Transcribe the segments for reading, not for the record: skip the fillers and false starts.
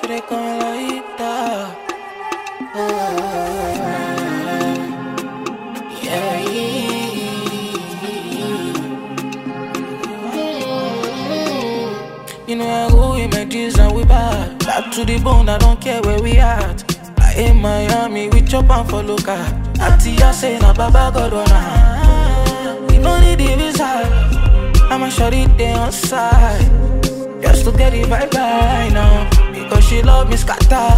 Seré con la guitarra. Yeah. You know I go with my G's and we bad. Back to the bone, I don't care where we at. I in Miami, we chop and follow car. Atia say na baba God on. We don't need the visa. I'ma shut it down on side. Just to get it right now. Because she love me scatter.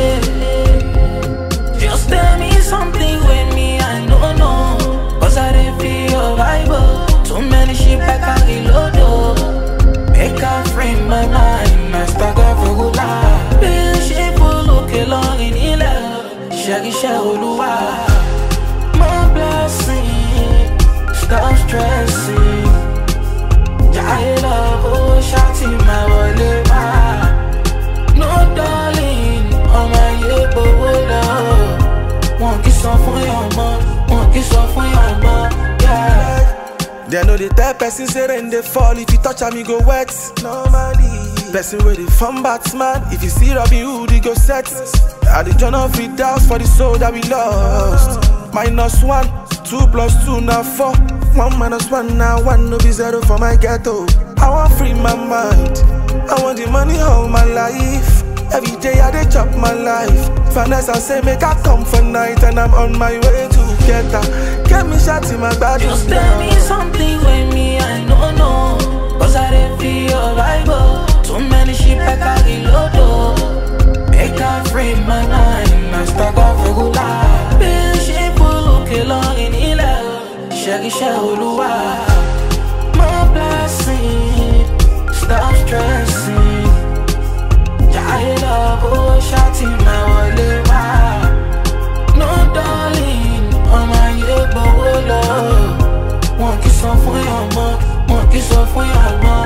Just tell me something with me, I don't know. Cause I didn't feel your vibe. Too many shit I can't reload. Make her frame my mind. I start off a good life. Be she full look along in ila. Shaggy Shaolua. My blessing. Stop stressing. I love oh shawty my wallet. No darling, on my yebo love. One kiss off for your mom, one kiss off for your mom, yeah. They know the type person say rain they fall. If you touch me go wet. Normally, person with the fun batsman. If you see Robin Hood, he go set. I the journal of it doubts for the soul that we lost. -1, 2 + 2 now 4. 1 - 1 now 1 no be 0 for my ghetto. I want free my mind. I want the money all my life. Every day I dey chop my life. Finance I say make I come for night and I'm on my way to get her. Get me shot in my body. Just tell me something with me, I don't know. Cause I didn't feel your vibe. Too many shit I can't reload. Make her free my mind. I start off a good life. Be she full look along in ila. Shaggy Shaolua. My blessing. Stop stressing. I love oh shawty my wallet. No darling, on my yebo love. One kiss off for your mom, one kiss off for your mom.